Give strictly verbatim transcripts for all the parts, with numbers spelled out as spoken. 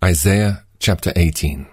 Isaiah chapter eighteen.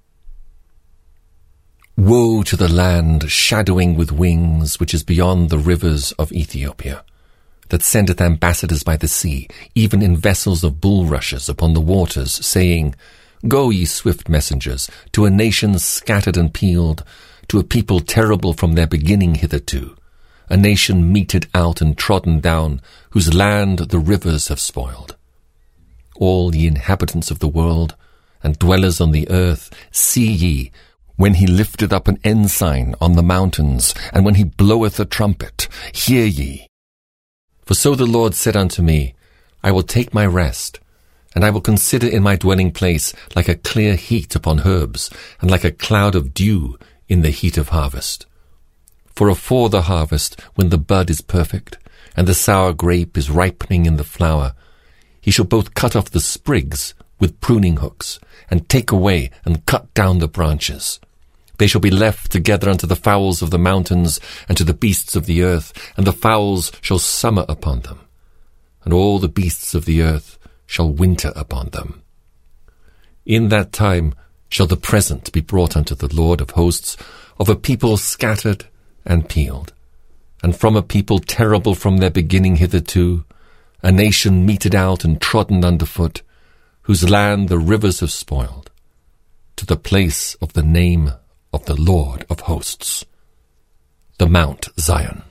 Woe to the land shadowing with wings, which is beyond the rivers of Ethiopia, that sendeth ambassadors by the sea, even in vessels of bulrushes upon the waters, saying, Go, ye swift messengers, to a nation scattered and peeled, to a people terrible from their beginning hitherto, a nation meted out and trodden down, whose land the rivers have spoiled. All ye inhabitants of the world, and dwellers on the earth, see ye, when he lifteth up an ensign on the mountains, and when he bloweth a trumpet, hear ye. For so the Lord said unto me, I will take my rest, and I will consider in my dwelling place like a clear heat upon herbs, and like a cloud of dew in the heat of harvest. For afore the harvest, when the bud is perfect, and the sour grape is ripening in the flower, he shall both cut off the sprigs with pruning hooks, and take away and cut down the branches. They shall be left together unto the fowls of the mountains, and to the beasts of the earth, and the fowls shall summer upon them, and all the beasts of the earth shall winter upon them. In that time shall the present be brought unto the Lord of hosts, of a people scattered and peeled, and from a people terrible from their beginning hitherto, a nation meted out and trodden under foot, whose land the rivers have spoiled, to the place of the name of the Lord of hosts, the Mount Zion.